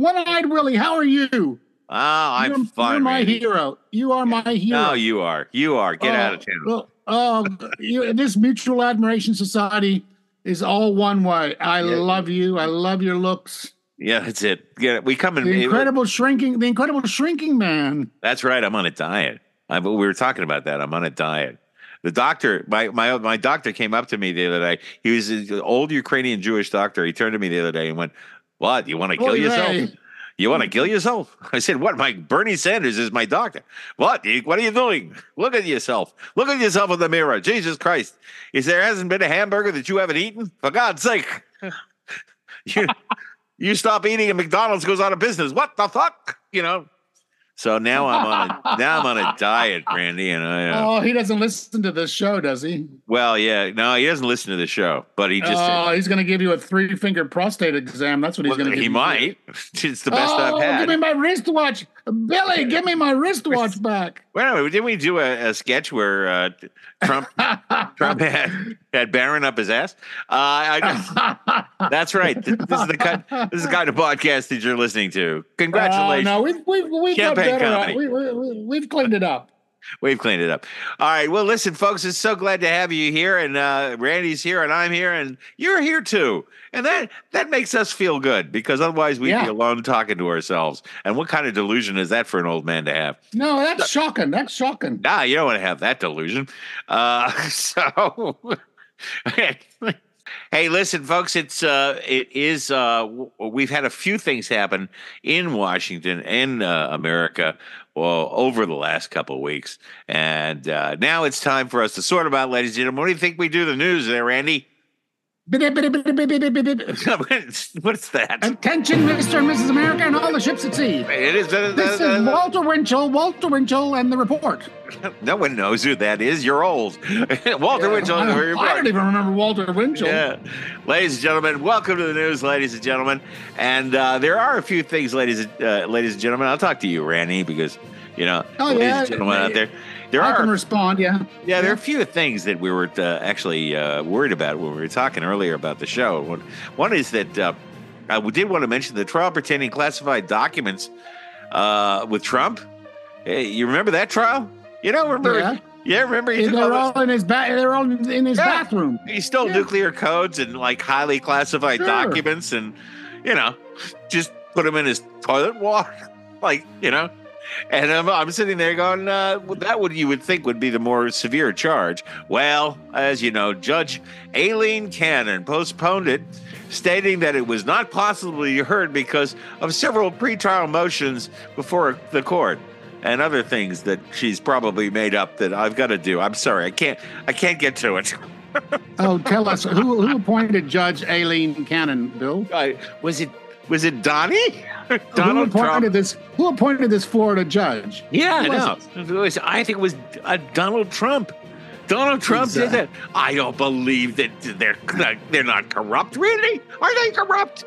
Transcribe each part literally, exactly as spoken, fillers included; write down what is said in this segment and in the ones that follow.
One-Eyed Willie, how are you? Oh, I'm you're, fine. You're my Randy. hero. You are my hero. No, you are. You are. Get oh, out of town. Well, oh, you, this Mutual Admiration Society is all one way. I yeah. love you. I love your looks. Yeah, that's it. Yeah, we come in. The incredible it, shrinking. The incredible shrinking man. That's right. I'm on a diet. I, we were talking about that. I'm on a diet. The doctor, my my my doctor came up to me the other day. He was an old Ukrainian Jewish doctor. He turned to me the other day and went, "What? You want to kill oh, yourself? Yeah. You want to kill yourself?" I said, "What? My Bernie Sanders is my doctor. What? What are you doing? Look at yourself. Look at yourself in the mirror. Jesus Christ! Is there hasn't been a hamburger that you haven't eaten? For God's sake, you you stop eating and McDonald's goes out of business. What the fuck? You know." So now I'm on a, now I'm on a diet, Randy, and I. Uh, oh, he doesn't listen to this show, does he? Well, yeah, no, he doesn't listen to the show, but he just. Oh, uh, he's going to give you a three-finger prostate exam. That's what he's well, going to give. He you. might. It's the best oh, I've had. Give me my wristwatch, Billy. Give me my wristwatch back. Well, didn't we do a, a sketch where uh, Trump Trump had had Barron up his ass? Uh, I, that's right. This is the kind. This is the kind of podcast that you're listening to. Congratulations. Uh, no, we've we've we've got better. We, we, we've cleaned it up. We've cleaned it up. All right. Well, listen, folks, it's so glad to have you here, and uh, Randy's here, and I'm here, and you're here too, and that that makes us feel good because otherwise we'd yeah. be alone talking to ourselves. And what kind of delusion is that for an old man to have? No, that's so, shocking. That's shocking. Nah, you don't want to have that delusion. Uh, so, hey, listen, folks, it's uh, it is. Uh, we've had a few things happen in Washington and uh, America. Well, over the last couple of weeks. And uh, now it's time for us to sort them out, ladies and gentlemen. What do you think we do the news there, Randy? What's that? Attention, Mister and Missus America and all the ships at sea. It is. Uh, this uh, is Walter Winchell, Walter Winchell, and the report. No one knows who that is. You're old. Walter yeah, Winchell. I don't, I don't even remember Walter Winchell. Yeah. Ladies and gentlemen, welcome to the news, ladies and gentlemen. And uh, there are a few things, ladies, uh, ladies and gentlemen. I'll talk to you, Randy, because, you know, oh, ladies yeah, and gentlemen yeah. out there. There I are, can respond, yeah. Yeah, there are a few things that we were uh, actually uh, worried about when we were talking earlier about the show. One, one is that uh, I did want to mention the trial pertaining classified documents uh, with Trump. Hey, you remember that trial? You know, remember? Yeah, yeah remember? He yeah, they're all those, in his ba- They're all in his yeah, bathroom. He stole yeah. nuclear codes and like highly classified sure. documents, and you know, just put them in his toilet water, like you know. And I'm, I'm sitting there going, uh, that would you would think would be the more severe charge. Well, as you know, Judge Aileen Cannon postponed it, stating that it was not possibly heard because of several pretrial motions before the court and other things that she's probably made up that I've got to do. I'm sorry, I can't, I can't get to it. Oh, tell us who who appointed Judge Aileen Cannon, Bill? Uh, was it was it Donnie? Donald who appointed Trump. This? Who appointed this Florida judge? Yeah, I know. It was, I think it was uh, Donald Trump. Donald Trump exactly. did that. I don't believe that they're they're not corrupt. Really? Are they corrupt?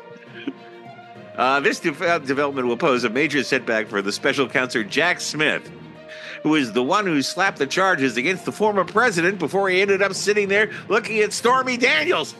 Uh, this de- development will pose a major setback for the special counsel Jack Smith, who is the one who slapped the charges against the former president before he ended up sitting there looking at Stormy Daniels.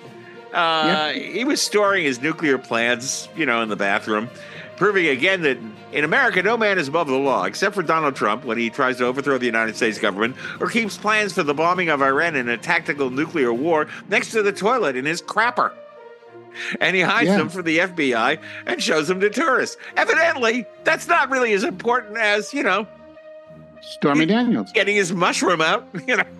Uh, yep. He was storing his nuclear plans, you know, in the bathroom, proving again that in America, no man is above the law, except for Donald Trump when he tries to overthrow the United States government or keeps plans for the bombing of Iran in a tactical nuclear war next to the toilet in his crapper. And he hides yeah. them for the F B I and shows them to tourists. Evidently, that's not really as important as, you know, Stormy Daniels getting his mushroom out, you know.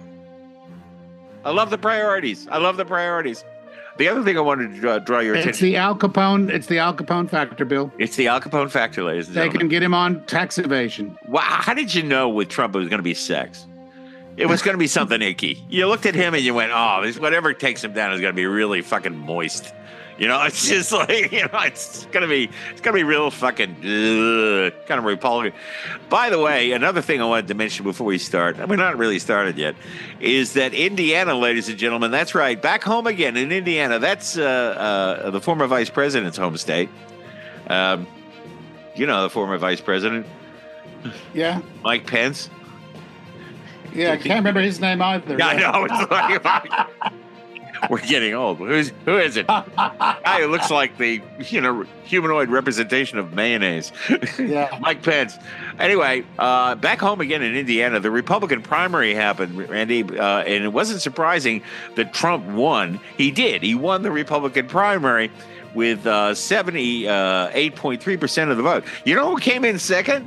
I love the priorities. I love the priorities. The other thing I wanted to draw, draw your attention. It's the Al Capone. It's the Al Capone factor, Bill. It's the Al Capone factor, ladies and they gentlemen. They can get him on tax evasion. Wow! How did you know with Trump it was going to be sex? It was going to be something icky. You looked at him and you went, "Oh, this whatever takes him down is going to be really fucking moist." You know, it's just like, you know, it's gonna be, it's gonna be real fucking ugh, kind of repulsive. By the way, another thing I wanted to mention before we start, and we're not really started yet, is that Indiana, ladies and gentlemen, that's right, back home again in Indiana. That's uh, uh, the former vice president's home state. Um, you know, the former vice president. Yeah. Mike Pence. Yeah, I can't remember his name either. Yeah, I know. It's like, We're getting old. Who's who is it? Guy who looks like the you know humanoid representation of mayonnaise. Yeah. Mike Pence. Anyway, uh, back home again in Indiana, the Republican primary happened, Randy, uh, and it wasn't surprising that Trump won. He did. He won the Republican primary with uh, seventy-eight point three percent of the vote. You know who came in second?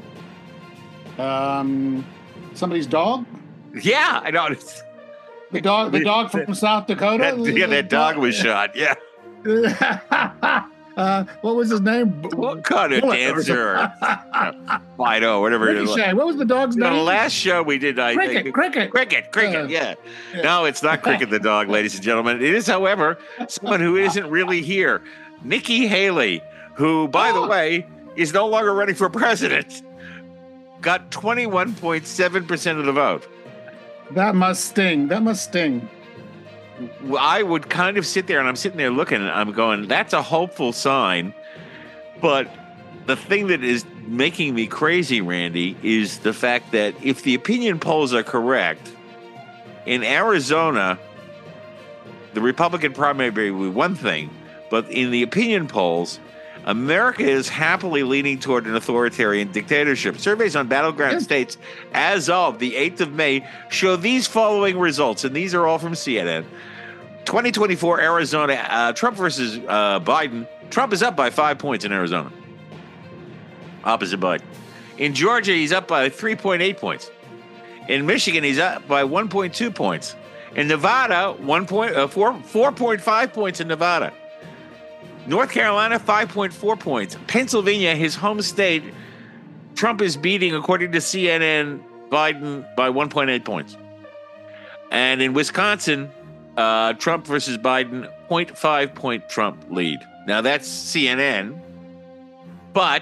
Um, somebody's dog. Yeah, I know. The dog. The dog from South Dakota. That, yeah, that dog was shot. Yeah. uh, what was his name? What kind of dancer? Fido, whatever it is. What was the dog's The name? last show we did, I Cricket, think. Cricket. Cricket, Cricket, Uh, yeah. yeah. No, it's not Cricket the dog, ladies and gentlemen. It is, however, someone who isn't really here. Nikki Haley, who, by the Oh. way, is no longer running for president, got twenty-one point seven percent of the vote. That must sting. That must sting. I would kind of sit there, and I'm sitting there looking, and I'm going, that's a hopeful sign. But the thing that is making me crazy, Randy, is the fact that if the opinion polls are correct, in Arizona, the Republican primary will be one thing, but in the opinion polls, America is happily leaning toward an authoritarian dictatorship. Surveys on battleground Yeah. states as of the eighth of May show these following results, and these are all from C N N. twenty twenty-four Arizona, uh, Trump versus uh, Biden. Trump is up by five points in Arizona. Opposite Biden. In Georgia, he's up by three point eight points. In Michigan, he's up by one point two points. In Nevada, one point, uh, four, four point five points in Nevada. North Carolina, five point four points. Pennsylvania, his home state, Trump is beating, according to C N N, Biden by one point eight points. And in Wisconsin, uh, Trump versus Biden, zero point five point Trump lead. Now, that's C N N, but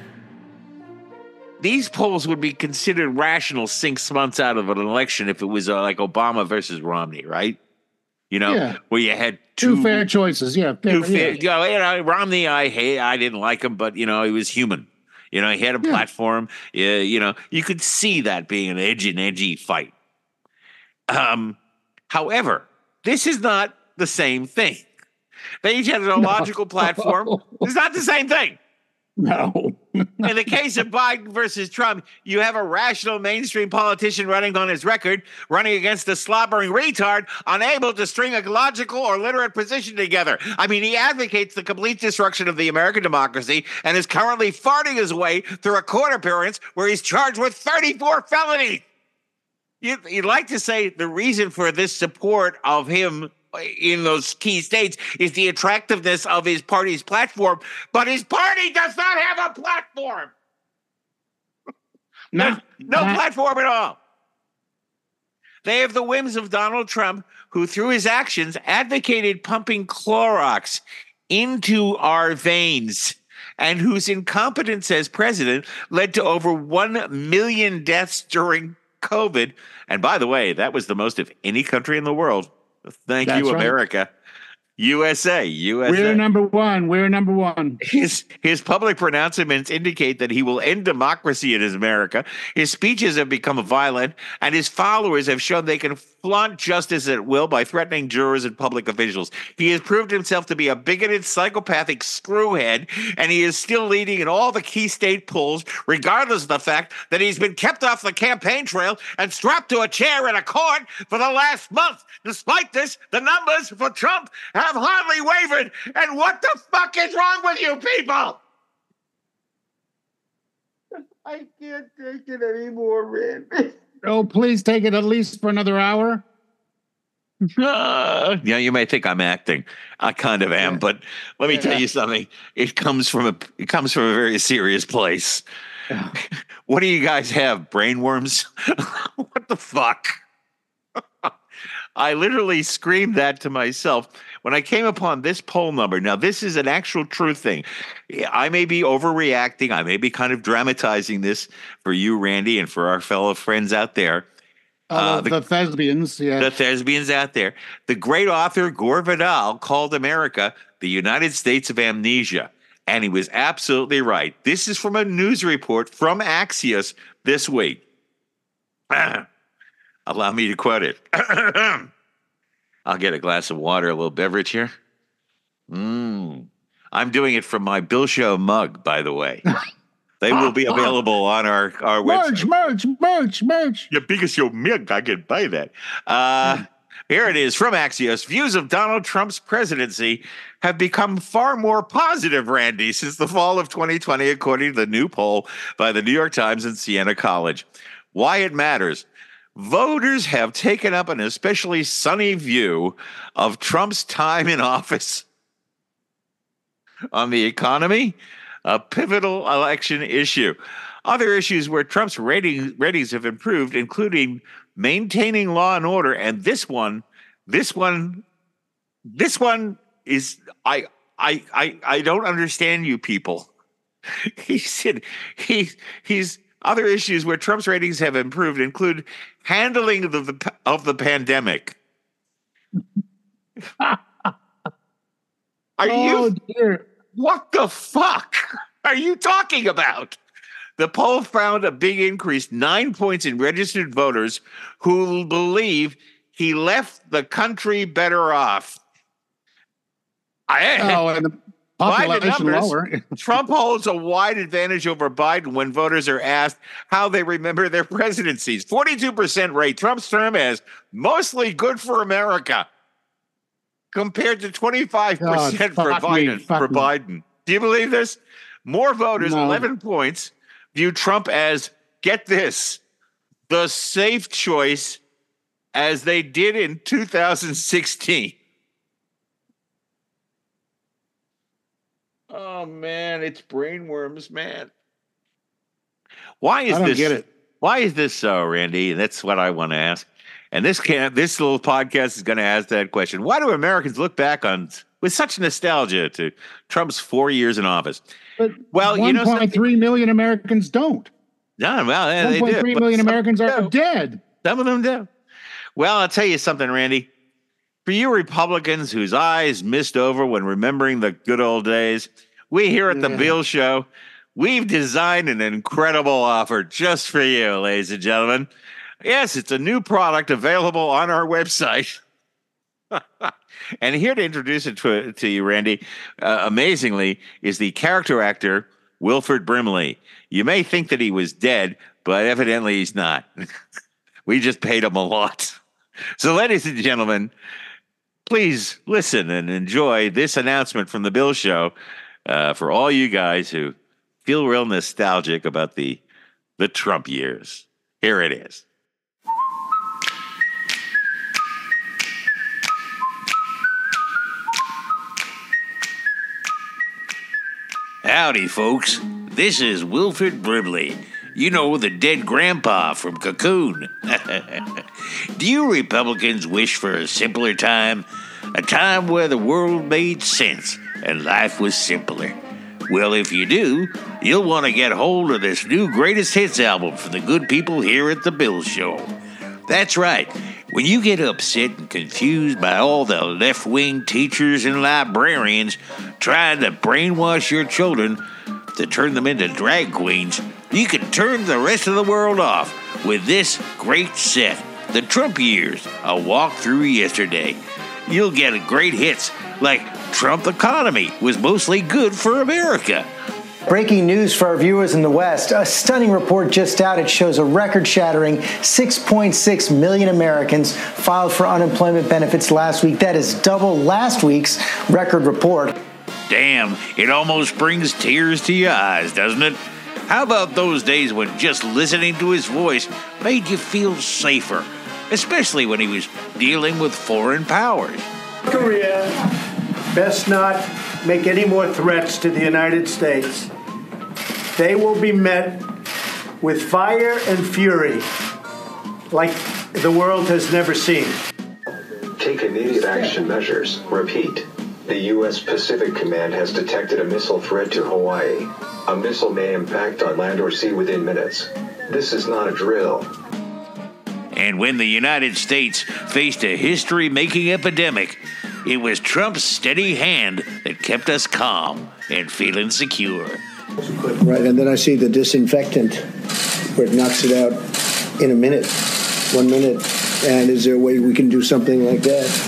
these polls would be considered rational six months out of an election if it was uh, like Obama versus Romney, right? You know, Yeah. where you had two, Two fair choices. Yeah. Fair, two fair, yeah. you know, you know, Romney, I hate, I didn't like him, but you know, he was human. You know, he had a Yeah. platform. Yeah, you know, you could see that being an edgy and edgy fight. Um, however, this is not the same thing. They each had an illogical platform. It's not the same thing. No. In the case of Biden versus Trump, you have a rational mainstream politician running on his record, running against a slobbering retard, unable to string a logical or literate position together. I mean, he advocates the complete destruction of the American democracy and is currently farting his way through a court appearance where he's charged with thirty-four felonies. You'd, you'd like to say the reason for this support of him in those key states is the attractiveness of his party's platform, but his party does not have a platform. No. No platform at all. They have the whims of Donald Trump, who through his actions advocated pumping Clorox into our veins and whose incompetence as president led to over one million deaths during COVID. And by the way, that was the most of any country in the world. Thank That's you, right. America. U S A, U S A. We're number one. We're number one. His his public pronouncements indicate that he will end democracy in his America. His speeches have become violent, and his followers have shown they can flaunt justice at will by threatening jurors and public officials. He has proved himself to be a bigoted, psychopathic screwhead, and he is still leading in all the key state polls, regardless of the fact that he's been kept off the campaign trail and strapped to a chair in a court for the last month. Despite this, the numbers for Trump have hardly wavered. And what the fuck is wrong with you people? I can't take it anymore, Randy. Oh, please take it at least for another hour. Uh, yeah, you may think I'm acting. I kind of am, Yeah. but let me Yeah. tell you something. It comes from a it comes from a very serious place. Yeah. What do you guys have? Brainworms? What the fuck? I literally screamed that to myself when I came upon this poll number. Now, this is an actual true thing. I may be overreacting. I may be kind of dramatizing this for you, Randy, and for our fellow friends out there. Uh, Uh, the, the- the thespians. Yeah. The thespians out there. The great author Gore Vidal called America the United States of amnesia. And he was absolutely right. This is from a news report from Axios this week. Allow me to quote it. I'll get a glass of water, a little beverage here. Mmm. I'm doing it from my Bill Show mug, by the way. They will be available on our, our merch, website. Merch, merch, merch, Yeah, because your mug, I can buy that. Uh, here it is from Axios. Views of Donald Trump's presidency have become far more positive, Randy, since the fall of twenty twenty, according to the new poll by the New York Times and Siena College. Why it matters. Voters have taken up an especially sunny view of Trump's time in office. On the economy, a pivotal election issue. Other issues where Trump's rating, ratings have improved, including maintaining law and order. And this one, this one, this one is, I, I, I, I don't understand you people. He said he, he's, other issues where Trump's ratings have improved include handling of the, of the pandemic. Are oh, you, dear. What the fuck are you talking about? The poll found a big increase, nine points in registered voters who believe he left the country better off. I, oh, and the population numbers, lower. Trump holds a wide advantage over Biden when voters are asked how they remember their presidencies. forty-two percent rate Trump's term as mostly good for America, compared to twenty-five percent God, for Biden. Me, for me. Biden. Do you believe this? More voters, no. eleven points, view Trump as, get this, the safe choice as they did in two thousand sixteen. Oh, man, it's brainworms, man. Why is I don't this? get it. Why is this so, Randy? That's what I want to ask. And this can this little podcast is going to ask that question. Why do Americans look back on with such nostalgia to Trump's four years in office? But well, one you know, point three million Americans don't. No, well, yeah, they do. one point three million Americans are do. dead. Some of them do. Well, I'll tell you something, Randy. For you Republicans whose eyes mist over when remembering the good old days, we here at the yeah. Bill Show, we've designed an incredible offer just for you, ladies and gentlemen. Yes, it's a new product available on our website. And here to introduce it to, to you, Randy, uh, amazingly, is the character actor Wilford Brimley. You may think that he was dead, but evidently he's not. We just paid him a lot. So, ladies and gentlemen, please listen and enjoy this announcement from the Bill Show uh, for all you guys who feel real nostalgic about the, the Trump years. Here it is. Howdy, folks. This is Wilford Brimley. You know, the dead grandpa from Cocoon. Do you Republicans wish for a simpler time? A time where the world made sense and life was simpler? Well, if you do, you'll want to get hold of this new greatest hits album from the good people here at The Bill Show. That's right. When you get upset and confused by all the left-wing teachers and librarians trying to brainwash your children to turn them into drag queens, you can turn the rest of the world off with this great set, The Trump Years, a walk through yesterday. You'll get great hits like Trump Economy was mostly good for America. Breaking news for our viewers in the West. A stunning report just out. It shows a record-shattering six point six million Americans filed for unemployment benefits last week. That is double last week's record report. Damn, it almost brings tears to your eyes, doesn't it? How about those days when just listening to his voice made you feel safer, especially when he was dealing with foreign powers? Korea best not make any more threats to the United States. They will be met with fire and fury like the world has never seen. Take immediate action measures. Repeat. The U S Pacific Command has detected a missile threat to Hawaii. A missile may impact on land or sea within minutes. This is not a drill. And when the United States faced a history-making epidemic, it was Trump's steady hand that kept us calm and feeling secure. Right, and then I see the disinfectant where it knocks it out in a minute, one minute. And is there a way we can do something like that?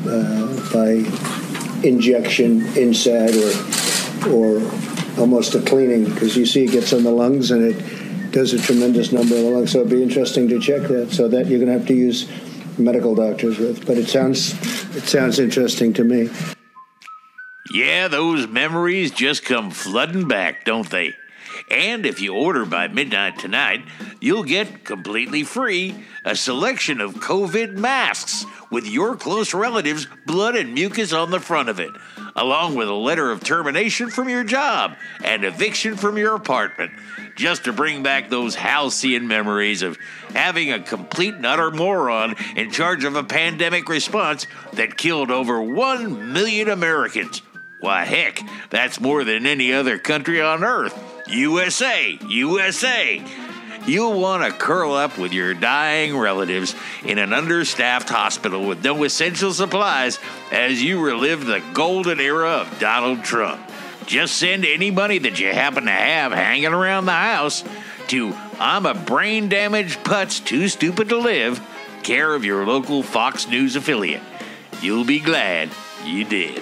uh, by injection inside or or almost a cleaning, because you see it gets on the lungs and it does a tremendous number of the lungs. So it'd be interesting to check that. So that you're going to have to use medical doctors with. But it sounds it sounds interesting to me. Yeah, those memories just come flooding back, don't they? And if you order by midnight tonight, you'll get completely free a selection of COVID masks with your close relatives' blood and mucus on the front of it, along with a letter of termination from your job and eviction from your apartment, just to bring back those halcyon memories of having a complete and utter moron in charge of a pandemic response that killed over one million Americans. Why, heck, that's more than any other country on earth. U S A, U S A. You'll want to curl up with your dying relatives in an understaffed hospital with no essential supplies as you relive the golden era of Donald Trump. Just send any money that you happen to have hanging around the house to I'm a brain-damaged putz too stupid to live, care of your local Fox News affiliate. You'll be glad you did.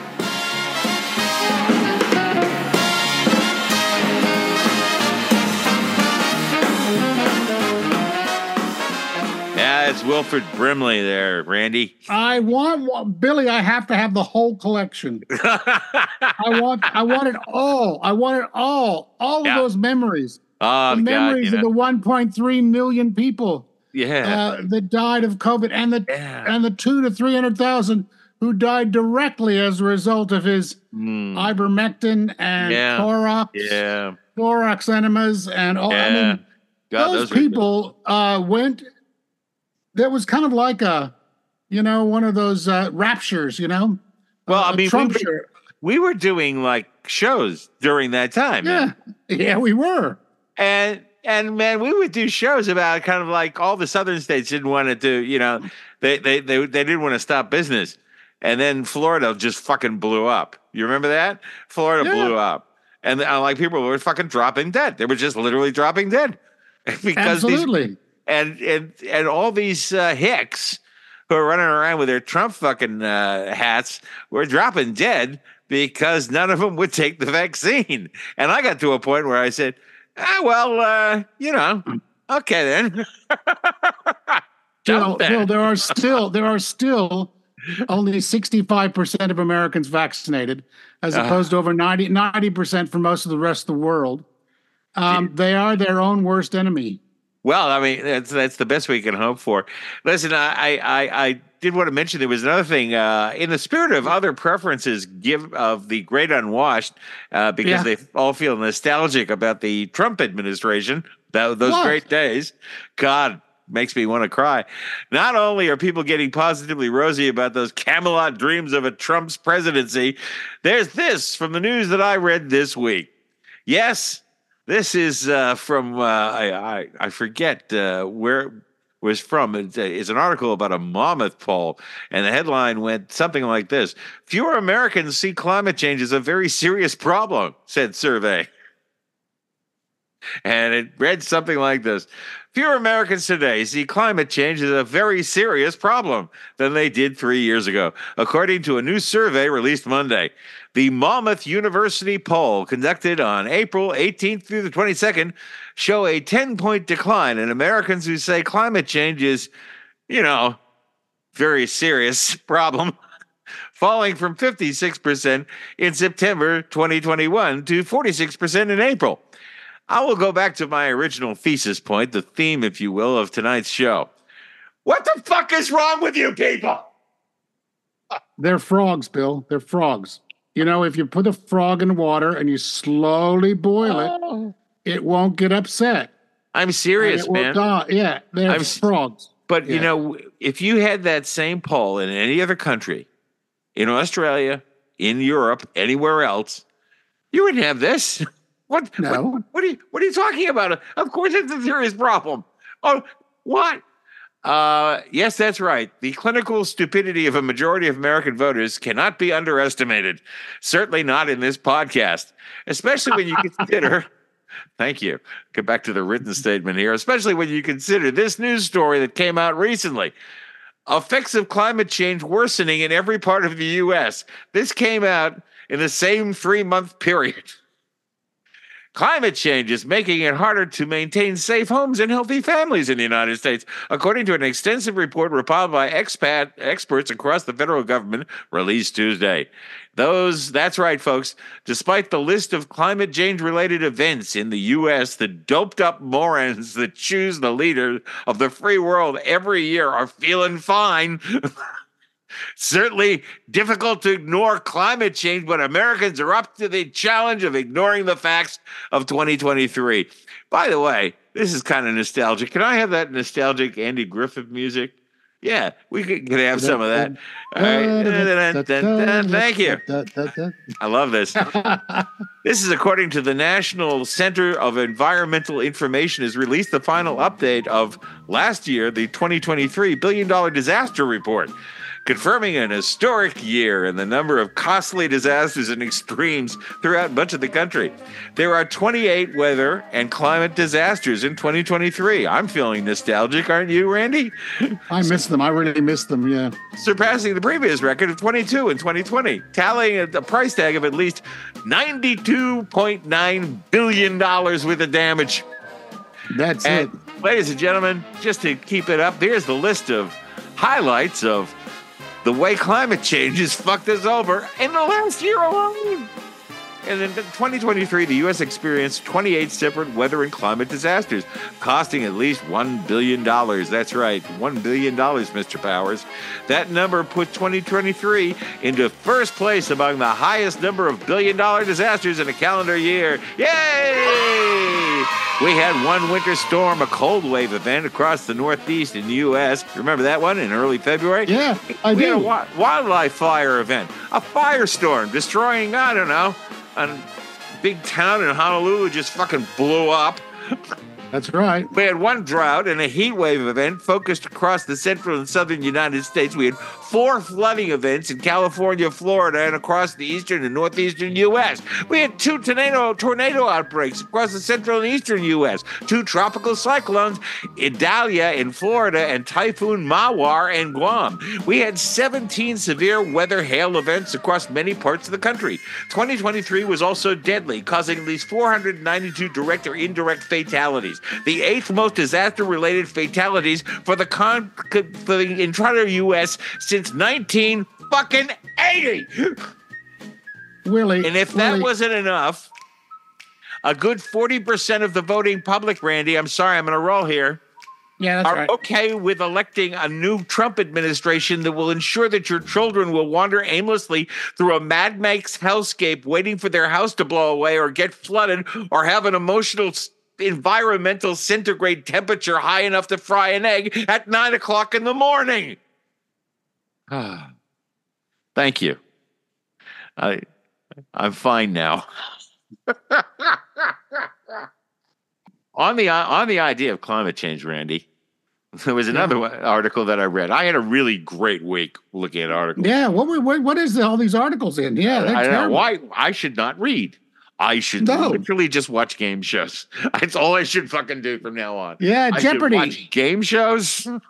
Yeah, it's Wilford Brimley there, Randy. I want Billy. I have to have the whole collection. I want. I want it all. I want it all. All Yeah. of those memories. Oh, the memories God, yeah. of the one point three million people Yeah. uh, that died of COVID, and the Yeah. and the two to three hundred thousand who died directly as a result of his Mm. ivermectin and Yeah. Clorox, Yeah. Clorox enemas, and all. I Yeah. mean, God, those are- people uh, went. There was kind of like a, you know, one of those uh, raptures, you know. Well, Uh, I mean, Trump we shirt. were, we were doing like shows during that time. Yeah, man. yeah, we were. And and man, we would do shows about kind of like all the southern states didn't want to do, you know, they they they, they didn't want to stop business. And then Florida just fucking blew up. You remember that? Florida Yeah. blew up. And uh, like people were fucking dropping dead. They were just literally dropping dead. because these Absolutely. and and and all these uh, hicks who are running around with their Trump fucking uh, hats were dropping dead because none of them would take the vaccine. And I got to a point where I said, ah, well, uh, you know, okay then. Bill, Jump there. Bill, there are still there are still only sixty-five percent of Americans vaccinated, as Uh. opposed to over ninety percent for most of the rest of the world. Um, they are their own worst enemy. Well, I mean, that's that's the best we can hope for. Listen, I I, I did want to mention there was another thing uh, in the spirit of other preferences give of the great unwashed, uh, because Yeah. they all feel nostalgic about the Trump administration, that, those What? great days. God, makes me want to cry. Not only are people getting positively rosy about those Camelot dreams of a Trump's presidency, there's this from the news that I read this week. Yes. This is uh, from, uh, I, I I forget uh, where it was from. It's, a, it's an article about a Monmouth poll, and the headline went something like this. Fewer Americans see climate change as a very serious problem, said survey. And it read something like this. Fewer Americans today see climate change as a very serious problem than they did three years ago, according to a new survey released Monday. The Monmouth University poll conducted on April eighteenth through the twenty-second show a ten-point decline in Americans who say climate change is, you know, very serious problem, falling from fifty-six percent in September twenty twenty-one to forty-six percent in April. I will go back to my original thesis point, the theme, if you will, of tonight's show. What the fuck is wrong with you people? They're frogs, Bill. They're frogs. You know, if you put a frog in water and you slowly boil it, it won't get upset. I'm And serious, it will man. die. Yeah, they're I'm s- frogs. But, you Yeah. know, if you had that same poll in any other country, in Australia, in Europe, anywhere else, you wouldn't have this. What, No. what, what, are you, what are you talking about? Of course it's a serious problem. Oh, what? Uh, yes, that's right. The clinical stupidity of a majority of American voters cannot be underestimated. Certainly not in this podcast, especially when you consider... Thank you. Get back to the written statement here, especially when you consider this news story that came out recently. effects of climate change worsening in every part of the U S. This came out in the same three-month period. Climate change is making it harder to maintain safe homes and healthy families in the United States, according to an extensive report compiled by expat experts across the federal government released Tuesday. Those, that's right, folks. Despite the list of climate change-related events in the U S, the doped-up morons that choose the leader of the free world every year are feeling fine. Certainly difficult to ignore climate change, but Americans are up to the challenge of ignoring the facts of twenty twenty-three. By the way, this is kind of nostalgic. Can I have that nostalgic Andy Griffith music? Yeah, we could, could have some of that. All right. Thank you. I love this. This is according to the National Center of Environmental Information has released the final update of last year, the twenty twenty-three billion dollars disaster report, confirming an historic year in the number of costly disasters and extremes throughout much of the country. There are twenty-eight weather and climate disasters in twenty twenty-three. I'm feeling nostalgic, aren't you, Randy? I miss them. I really miss them, yeah. Surpassing the previous record of twenty-two in twenty twenty, tallying a price tag of at least ninety-two point nine billion dollars worth of damage. That's and, it. Ladies and gentlemen, just to keep it up, here's the list of highlights of the way climate change has fucked us over in the last year alone. And in twenty twenty-three, the U S experienced twenty-eight separate weather and climate disasters, costing at least one billion dollars. That's right, one billion dollars, Mister Powers. That number put twenty twenty-three into first place among the highest number of billion-dollar disasters in a calendar year. Yay! We had one winter storm, a cold wave event across the Northeast in the U S. Remember that one in early February? Yeah, I we do. had a wi- wildlife fire event, a firestorm destroying, I don't know, a big town in Honolulu just fucking blew up. That's right. We had one drought and a heat wave event focused across the central and southern United States. We had four flooding events in California, Florida, and across the eastern and northeastern U S. We had two tornado tornado outbreaks across the central and eastern U S, two tropical cyclones, Idalia in Florida and Typhoon Mawar in Guam. We had seventeen severe weather hail events across many parts of the country. twenty twenty-three was also deadly, causing at least four hundred ninety-two direct or indirect fatalities. The eighth most disaster-related fatalities for the con for the entire U S since nineteen fucking eighty. Willie, and if Willie. that wasn't enough, a good forty percent of the voting public, Randy, I'm sorry, I'm going to roll here, yeah, that's are right. okay with electing a new Trump administration that will ensure that your children will wander aimlessly through a Mad Max hellscape waiting for their house to blow away or get flooded or have an emotional environmental centigrade temperature high enough to fry an egg at nine o'clock in the morning. Thank you. I, I'm fine now. on the on the idea of climate change, Randy, there was another yeah. article that I read. I had a really great week looking at articles. Yeah, what what, what is all these articles in? Yeah, I, I don't know why I should not read. I should no. literally just watch game shows. That's all I should fucking do from now on. Yeah, I Jeopardy. Should watch game shows. You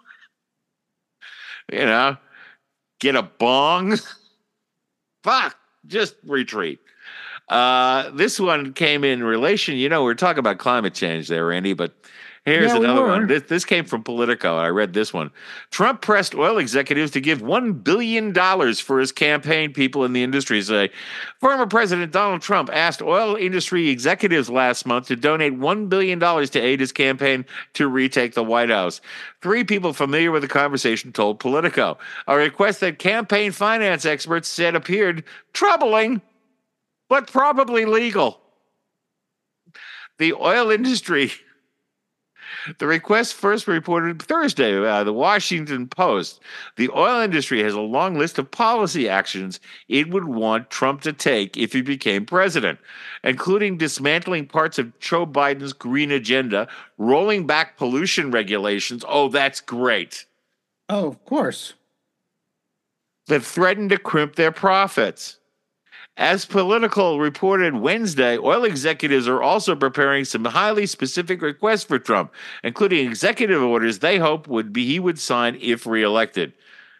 know, get a bong. Fuck, just retreat. Uh, this one came in relation. You know, we're talking about climate change there, Randy, but here's yeah, another we one. This, this came from Politico. I read this one. Trump pressed oil executives to give one billion dollars for his campaign, people in the industry say. Former President Donald Trump asked oil industry executives last month to donate one billion dollars to aid his campaign to retake the White House. Three people familiar with the conversation told Politico. A request that campaign finance experts said appeared troubling, but probably legal. The oil industry... The request first reported Thursday by the Washington Post. The oil industry has a long list of policy actions it would want Trump to take if he became president, including dismantling parts of Joe Biden's green agenda, rolling back pollution regulations. Oh, that's great. Oh, of course. That threaten to crimp their profits. As Political reported Wednesday, oil executives are also preparing some highly specific requests for Trump, including executive orders they hope would be he would sign if reelected.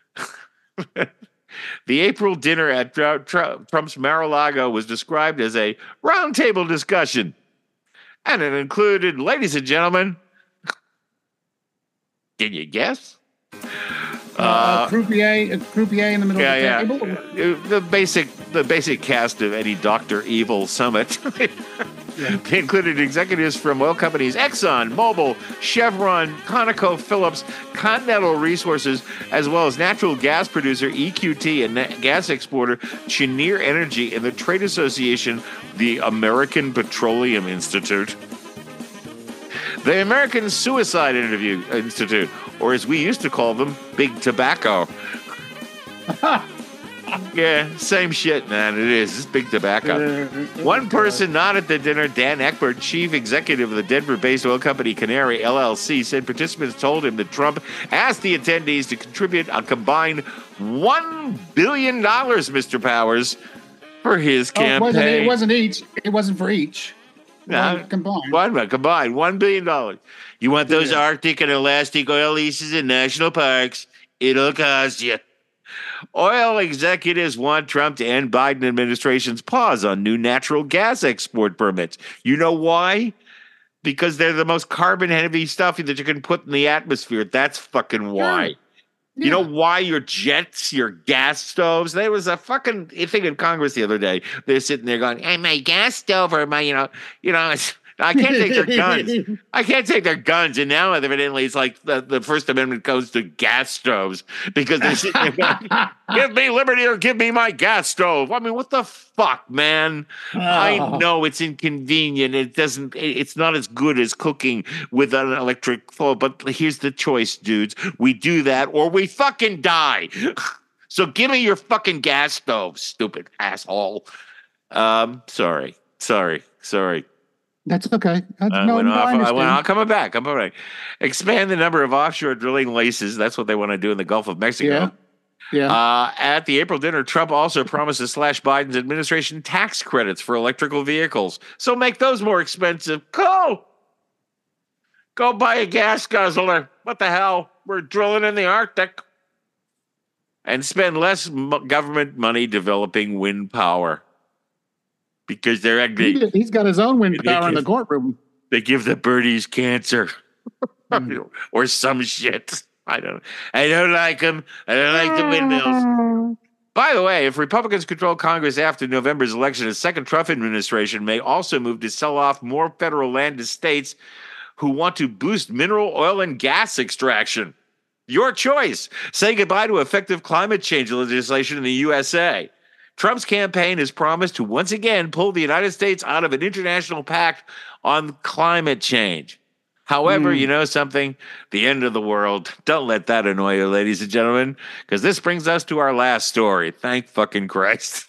The April dinner at Trump's Mar-a-Lago was described as a roundtable discussion, and it included, ladies and gentlemen, can you guess? Uh, uh, croupier, a croupier in the middle yeah, of the yeah. table. The basic, the basic cast of any Doctor Evil summit. Yeah. They included executives from oil companies Exxon, Mobil, Chevron, ConocoPhillips, Continental Resources, as well as natural gas producer E Q T and gas exporter Cheniere Energy, and the trade association, the American Petroleum Institute. The American Suicide Interview Institute, or as we used to call them, Big Tobacco. Yeah, same shit, man. It is. It's Big Tobacco. One person not at the dinner, Dan Eckberg, chief executive of the Denver-based oil company Canary L L C, said participants told him that Trump asked the attendees to contribute a combined one billion dollars, Mister Powers, for his Oh, it, wasn't, campaign. it wasn't each. It wasn't for each. No, One combined. One combined, one billion dollars. You want those Yeah. Arctic and Elastic oil leases in national parks? It'll cost you. Oil executives want Trump to end Biden administration's pause on new natural gas export permits. You know why? Because they're the most carbon-heavy stuff that you can put in the atmosphere. That's fucking why. Yeah. You know why your jets, your gas stoves? There was a fucking thing in Congress the other day. They're sitting there going, "Hey, my gas stove or my, you know, you know." It's, I can't take their guns. I can't take their guns. And now, evidently, it's like the, the First Amendment goes to gas stoves because they're sitting there going, "Give me liberty or give me my gas stove." I mean, what the fuck, man? Oh. I know it's inconvenient. It doesn't. It's not as good as cooking with an electric stove. But here's the choice, dudes. We do that or we fucking die. So give me your fucking gas stove, stupid asshole. Um, sorry, sorry, sorry. That's okay. That's, Uh, no, went no, off, I I understand. went, I'll come back. I'm back. Expand the number of offshore drilling leases. That's what they want to do in the Gulf of Mexico. Yeah. Yeah. Uh, at the April dinner, Trump also promised to slash Biden's administration tax credits for electrical vehicles. So make those more expensive. Go. Go buy a gas guzzler. What the hell? We're drilling in the Arctic. And spend less mo- government money developing wind power. Because they're ugly. He, he's got his own wind They power in give- the courtroom. They give the birdies cancer. Or some shit. I don't I don't like them. I don't like the windmills. By the way, if Republicans control Congress after November's election, a second Trump administration may also move to sell off more federal land to states who want to boost mineral oil and gas extraction. Your choice. Say goodbye to effective climate change legislation in the U S A. Trump's campaign has promised to once again pull the United States out of an international pact on climate change. However, mm. you know something? The end of the world. Don't let that annoy you, ladies and gentlemen, because this brings us to our last story. Thank fucking Christ.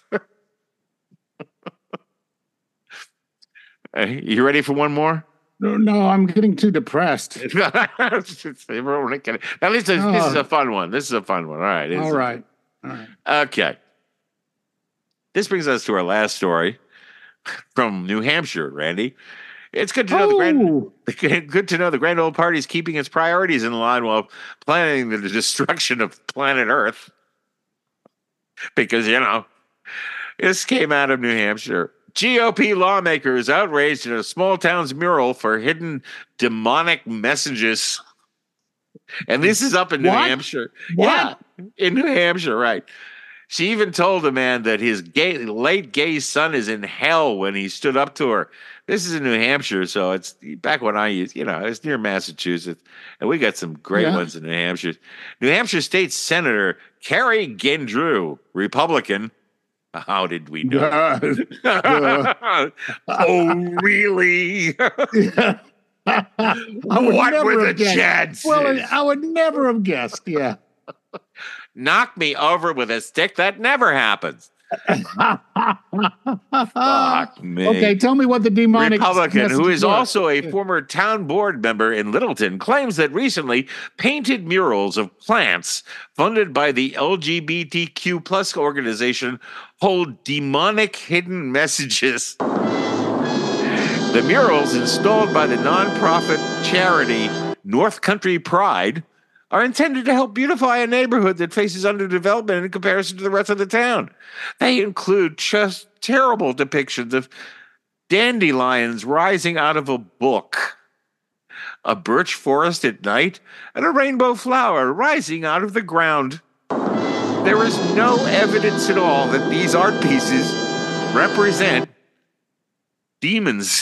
You ready for one more? No, no, I'm getting too depressed. At least this, oh. this is a fun one. This is a fun one. All right. All right. All right. Okay. This brings us to our last story from New Hampshire, Randy. It's good to know oh. the grand, good to know the Grand Old Party is keeping its priorities in line while planning the destruction of planet Earth. Because, you know, this came out of New Hampshire. G O P lawmakers outraged in a small town's mural for hidden demonic messages. And this is up in New what? Hampshire. What? Yeah, in New Hampshire, right. She even told a man that his gay, late gay son is in hell when he stood up to her. This is in New Hampshire, so it's back when I used, you know, it's near Massachusetts. And we got some great yeah. ones in New Hampshire. New Hampshire State Senator Carrie Gendrew, Republican. How did we know? Uh, oh, really? I would what never were the have guessed. chances? Well, I would never have guessed, yeah. Knock me over with a stick. That never happens. Fuck me. Okay, tell me what the demonic Republican, who is were. also a former town board member in Littleton, claims that recently painted murals of plants funded by the L G B T Q plus organization hold demonic hidden messages. The murals installed by the nonprofit charity North Country Pride are intended to help beautify a neighborhood that faces underdevelopment in comparison to the rest of the town. They include just terrible depictions of dandelions rising out of a book, a birch forest at night, and a rainbow flower rising out of the ground. There is no evidence at all that these art pieces represent demons.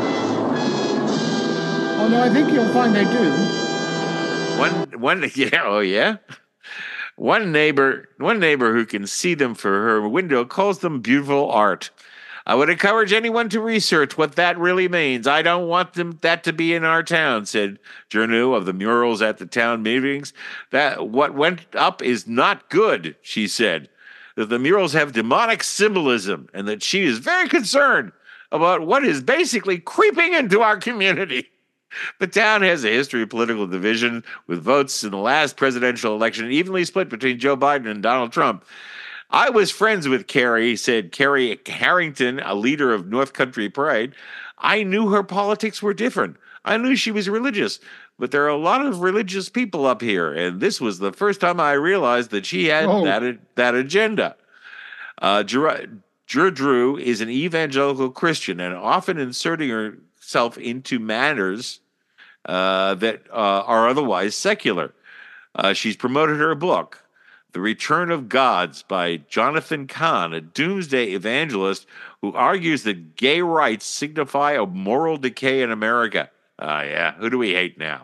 Oh, no, I think you'll find they do. One, one, yeah, oh yeah. One neighbor, one neighbor who can see them for her window calls them beautiful art. I would encourage anyone to research what that really means. I don't want them that to be in our town, said Jernu of the murals at the town meetings. That what went up is not good, she said. That the murals have demonic symbolism and that she is very concerned about what is basically creeping into our community. The town has a history of political division, with votes in the last presidential election evenly split between Joe Biden and Donald Trump. I was friends with Carrie, said Carrie Harrington, a leader of North Country Pride. I knew her politics were different. I knew she was religious, but there are a lot of religious people up here, and this was the first time I realized that she had oh. that, that agenda. Uh, Drew is an evangelical Christian and often inserting herself into matters uh, that uh, are otherwise secular. Uh, she's promoted her book, The Return of Gods, by Jonathan Cahn, a doomsday evangelist who argues that gay rights signify a moral decay in America. Ah, uh, yeah. Who do we hate now?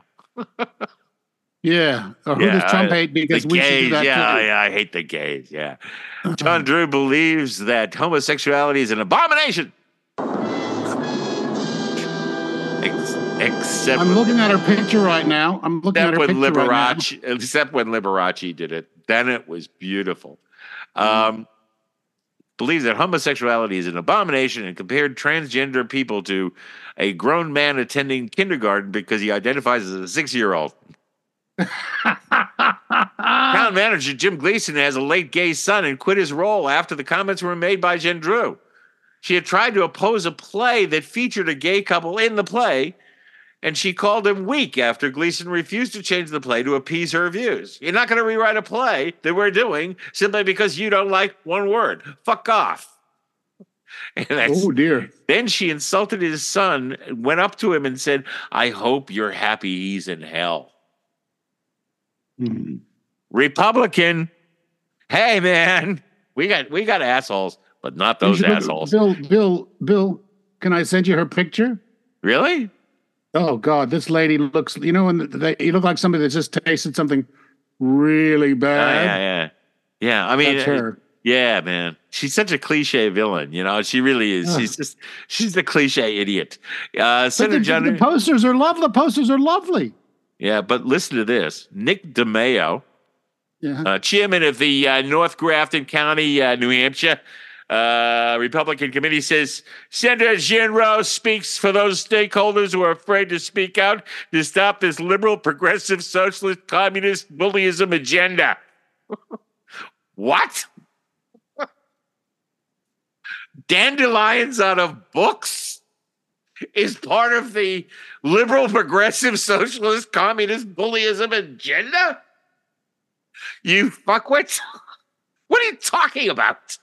Yeah. Or who yeah, does Trump I, hate because we gays, should do that yeah, too? Yeah, I hate the gays, yeah. John Drew believes that homosexuality is an abomination. Ex- except I'm looking at her picture right now. I'm looking at her when picture Liberace, right now. Except when Liberace did it. Then it was beautiful. Um, believes that homosexuality is an abomination and compared transgender people to a grown man attending kindergarten because he identifies as a six-year-old. Town manager Jim Gleason has a late gay son and quit his role after the comments were made by Jen Drew. She had tried to oppose a play that featured a gay couple in the play, and she called him weak after Gleason refused to change the play to appease her views. You're not going to rewrite a play that we're doing simply because you don't like one word. Fuck off. And oh, dear. Then she insulted his son, went up to him and said, I hope you're happy he's in hell. Hmm. Republican, hey man, we got we got assholes, but not those assholes. Bill, Bill, Bill, can I send you her picture? Really? Oh God, this lady looks. You know, when they, you look like somebody that just tasted something really bad. Oh, yeah, yeah, yeah. I mean, that's her. Uh, yeah, man. She's such a cliche villain. You know, she really is. Uh. She's just she's the cliche idiot. Uh, Senator the, John, the posters are lovely. The posters are lovely. Yeah, but listen to this. Nick DeMaio, yeah. uh, chairman of the uh, North Grafton County, uh, New Hampshire, uh, Republican committee says, Senator Ginro speaks for those stakeholders who are afraid to speak out to stop this liberal, progressive, socialist, communist, bullyism agenda. What? Dandelions out of books is part of the liberal, progressive, socialist, communist, bullyism agenda? You fuckwit? What are you talking about?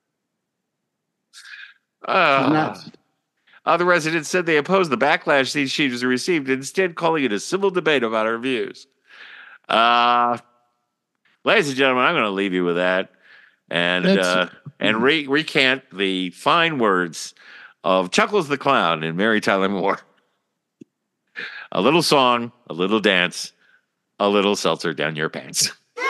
Uh, other residents said they opposed the backlash these sheets received, instead calling it a civil debate about our views. Uh, ladies and gentlemen, I'm going to leave you with that and uh, and re- recant the fine words of Chuckles the Clown and Mary Tyler Moore. A little song, a little dance, a little seltzer down your pants.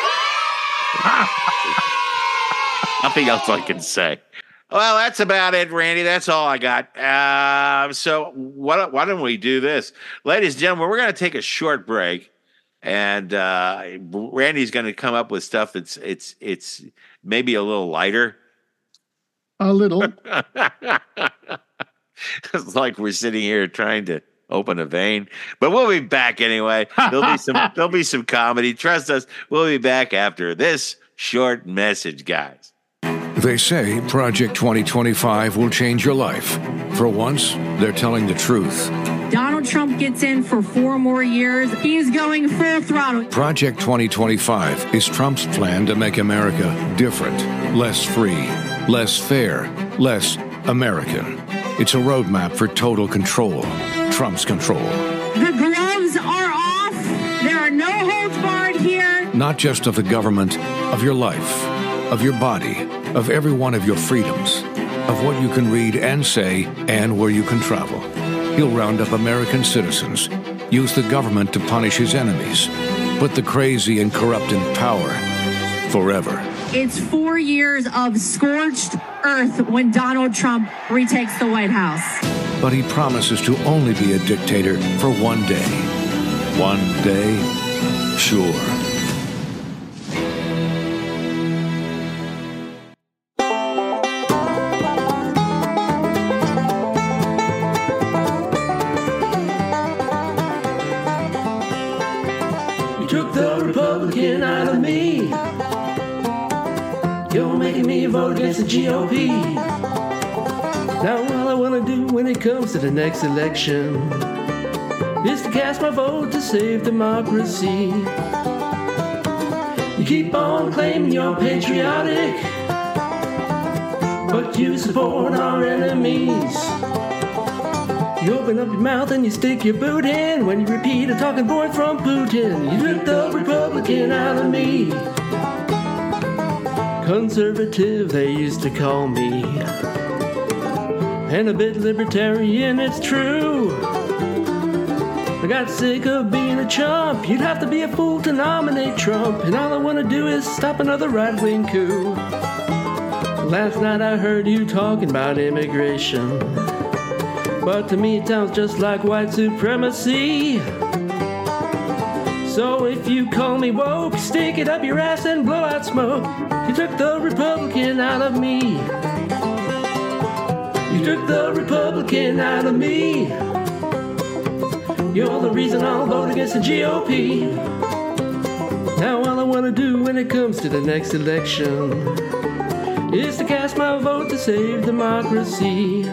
Nothing else I can say. Well, that's about it, Randy. That's all I got. Uh, so what, why don't we do this? Ladies and gentlemen, we're going to take a short break. And uh, Randy's going to come up with stuff that's it's it's maybe a little lighter. A little. It's like we're sitting here trying to open a vein, but we'll be back anyway. There'll be some there'll be some comedy. Trust us, we'll be back after this short message, guys. They say Project twenty twenty-five will change your life. For once, they're telling the truth. Donald Trump gets in for four more years. He's going full throttle. Project twenty twenty-five is Trump's plan to make America different, less free, less fair, less American. It's a roadmap for total control. Trump's control. The gloves are off. There are no holds barred here. Not just of the government, of your life, of your body, of every one of your freedoms, of what you can read and say, and where you can travel. He'll round up American citizens, use the government to punish his enemies, put the crazy and corrupt in power forever. It's four years of scorched earth when Donald Trump retakes the White House. But he promises to only be a dictator for one day. One day, sure. You took the Republican out of me. You're making me vote against the G O P. Now all I want to do when it comes to the next election is to cast my vote to save democracy. You keep on claiming you're patriotic, but you support our enemies. You open up your mouth and you stick your boot in when you repeat a talking point from Putin. You took the Republican out of me. Conservative, they used to call me, and a bit libertarian, it's true. I got sick of being a chump. You'd have to be a fool to nominate Trump, and all I want to do is stop another right-wing coup. Last night I heard you talking about immigration, but to me it sounds just like white supremacy. So if you call me woke, stick it up your ass and blow out smoke. You took the Republican out of me. You took the Republican out of me. You're the reason I'll vote against the G O P. Now all I want to do when it comes to the next election is to cast my vote to save democracy.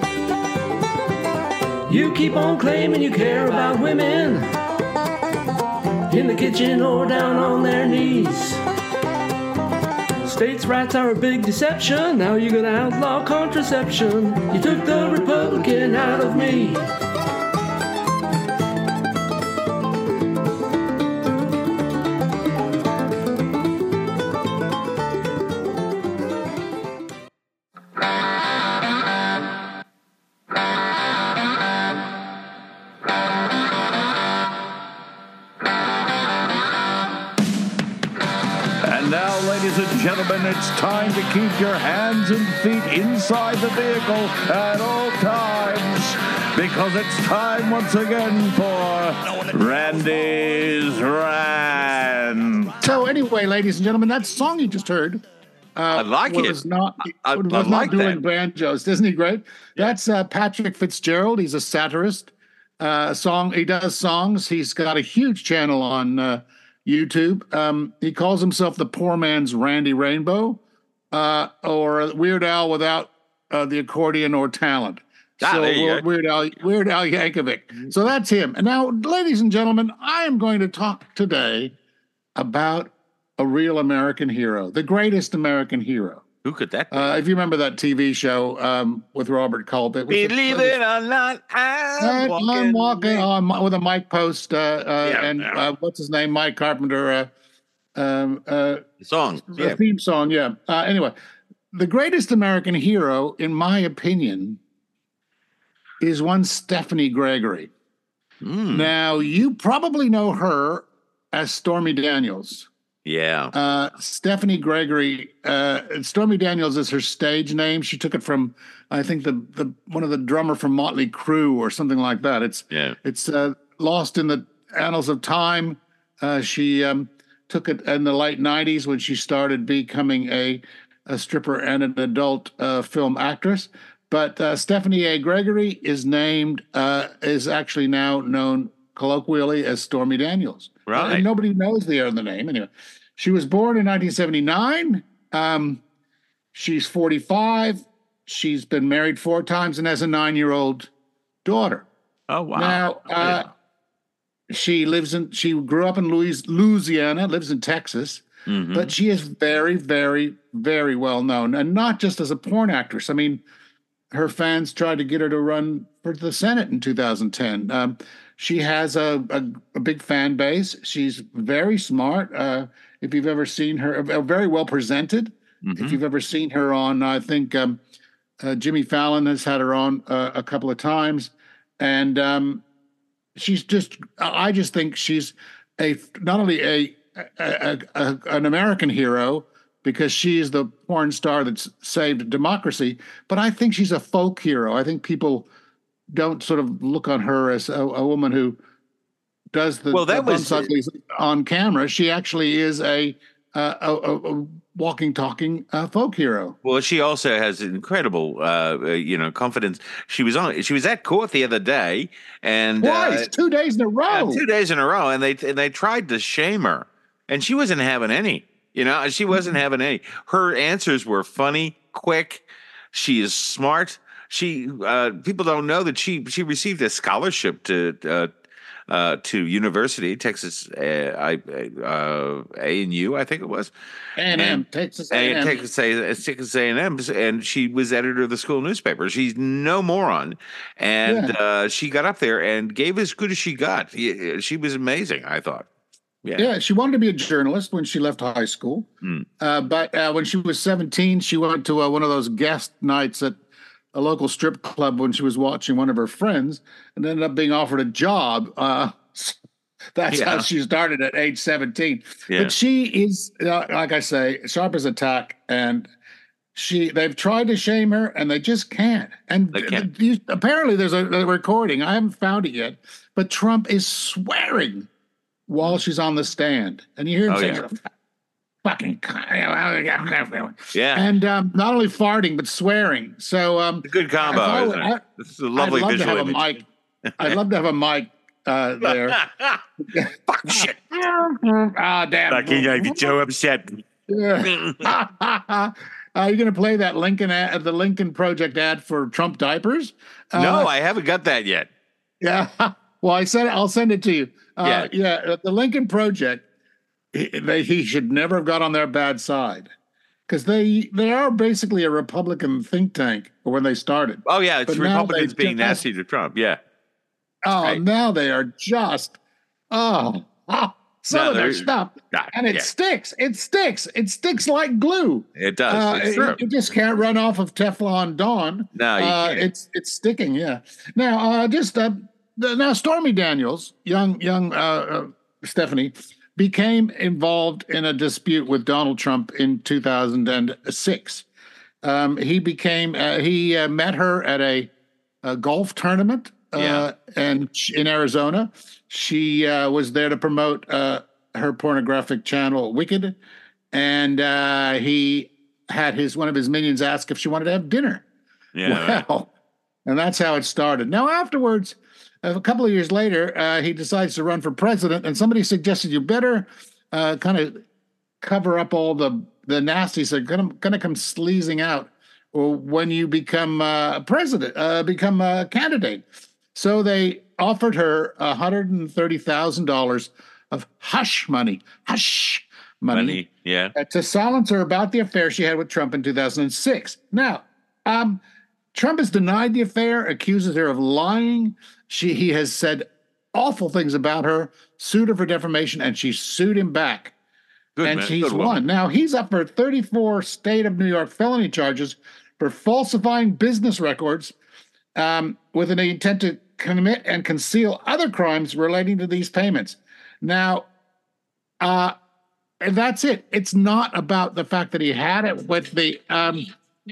You keep on claiming you care about women in the kitchen or down on their knees. States' rights are a big deception. Now you're gonna outlaw contraception. You took the Republican out of me. Gentlemen, it's time to keep your hands and feet inside the vehicle at all times, because it's time once again for Randy's Rant. So anyway, ladies and gentlemen, that song you just heard, uh, I like was it. Not, I, was I not like doing that. banjos. Isn't he great? Yeah. That's uh, Patrick Fitzgerald. He's a satirist. Uh, song. He does songs. He's got a huge channel on uh, YouTube. Um, he calls himself the poor man's Randy Rainbow, uh, or Weird Al without uh, the accordion or talent. Ah, so there you go. Weird Al, Weird Al Yankovic. So that's him. And now, ladies and gentlemen, I am going to talk today about a real American hero, the greatest American hero. Who could that be? Uh, if you remember that T V show um, with Robert Culp, it was Believe a, it or not, I'm walking, I'm walking on with a mic post, uh, uh, Yeah, and yeah. uh, what's his name, Mike Carpenter, uh, um, uh, song. the Yeah. theme song. Yeah. Uh, anyway, the greatest American hero, in my opinion, is one Stephanie Gregory. Mm. Now, you probably know her as Stormy Daniels. Yeah. Uh, Stephanie Gregory, uh, Stormy Daniels is her stage name. She took it from, I think, the the one of the drummer from Motley Crue or something like that. It's Yeah. it's uh, lost in the annals of time. Uh, she um, took it in the late nineties when she started becoming a a stripper and an adult uh, film actress. But uh, Stephanie A. Gregory is named, uh, is actually now known colloquially as Stormy Daniels. Right. And nobody knows the other name. Anyway, she was born in nineteen seventy-nine. Um, she's forty-five. She's been married four times and has a nine-year-old daughter. Oh, wow. Now, uh, yeah. she lives in, she grew up in Louis, Louisiana, lives in Texas, mm-hmm. but she is very, very, very well known. And not just as a porn actress. I mean, her fans tried to get her to run for the Senate in two thousand ten. Um, she has a, a, a big fan base. She's very smart. Uh, if you've ever seen her, uh, very well presented. Mm-hmm. If you've ever seen her on, I think um, uh, Jimmy Fallon has had her on uh, a couple of times. And um, she's just, I just think she's a not only a, a, a an American hero, because she is the porn star that's saved democracy, but I think she's a folk hero. I think people don't sort of look on her as a, a woman who does the, well, that the was uglies on camera. She actually is a uh, a, a walking, talking uh, folk hero. Well, she also has incredible, uh, you know, confidence. She was on. She was at court the other day, and twice, uh, two days in a row, uh, two days in a row, and they and they tried to shame her, and she wasn't having any. You know, she wasn't having any. Her answers were funny, quick. She is smart. She uh, people don't know that she she received a scholarship to uh, uh, to university, Texas uh, I, uh, A and U, I think it was. A and M, Texas A and M. Texas A, Texas A and M, and she was editor of the school newspaper. She's no moron, and yeah. uh, she got up there and gave as good as she got. She was amazing, I thought. Yeah. yeah, she wanted to be a journalist when she left high school. Mm. Uh, but uh, when she was seventeen, she went to uh, one of those guest nights at a local strip club when she was watching one of her friends, and ended up being offered a job. Uh, that's yeah. how she started at age seventeen. Yeah. But she is, uh, like I say, sharp as a tack, and she they've tried to shame her, and they just can't. And they can't. Th- th- apparently there's a, a recording. I haven't found it yet, but Trump is swearing while she's on the stand, and you hear him oh, saying, yeah. "Fucking," yeah, and um, not only farting but swearing. So, um, it's a good combo. I, isn't it? This is a lovely I'd love visual to have image. A mic. I'd love to have a mic uh, there. Fuck shit! Ah, damn! I can't be so upset. Are you going to play that Lincoln ad, the Lincoln Project ad for Trump diapers? No, uh, I haven't got that yet. Yeah. Well, I said I'll send it to you. Uh, yeah, yeah. The Lincoln Project, he, they, he should never have got on their bad side, because they they are basically a Republican think tank when they started. Oh yeah, it's but Republicans being just, nasty to Trump. Yeah. Oh, right. Now they are just oh, oh some no, of their stuff, not, and it yeah. sticks. It sticks. It sticks like glue. It does. Uh, it's true. It, it just can't run off of Teflon Dawn. No, you uh, can't. It's it's sticking. Yeah. Now, uh, just. Uh, Now, Stormy Daniels, young young uh, uh, Stephanie, became involved in a dispute with Donald Trump in two thousand six. Um, he became uh, he uh, met her at a, a golf tournament uh, yeah. and in Arizona. She uh, was there to promote uh, her pornographic channel, Wicked, and uh, he had his one of his minions ask if she wanted to have dinner. Yeah, well, and that's how it started. Now, afterwards. A couple of years later, uh, he decides to run for president, and somebody suggested you better uh, kind of cover up all the the nasties that are going to come sleazing out when you become uh, president, uh, become a candidate. So they offered her one hundred thirty thousand dollars of hush money, hush money, money yeah, uh, to silence her about the affair she had with Trump in two thousand six. Now, um, Trump has denied the affair, accuses her of lying. She, he has said awful things about her, sued her for defamation, and she sued him back. Good, and man. she's Good won. woman. Now, he's up for thirty-four state of New York felony charges for falsifying business records um, with an intent to commit and conceal other crimes relating to these payments. Now, uh, that's it. It's not about the fact that he had it with the... Um,